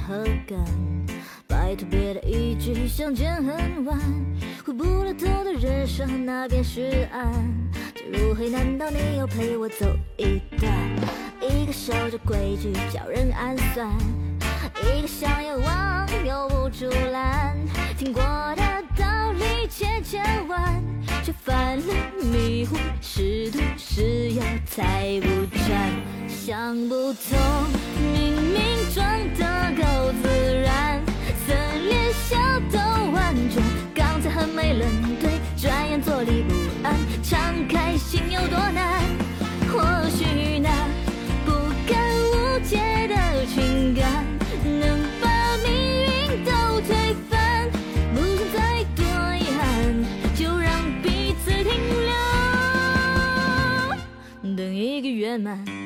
何干？拜托别的一句相见恨晚，回不了头的人生那便是岸。这入黑难道你要陪我走一段？一个守着规矩叫人暗算，一个想要忘又不阻拦。听过的道理千千万，却犯了迷糊，是毒是药猜不穿。想不通，明明装得够自然，色脸笑都婉转，刚才很没冷对，转眼坐立不安，敞开心有多难？或许那不敢无解的情感，能把命运都推翻，不想再多遗憾，就让彼此停留，等一个圆满。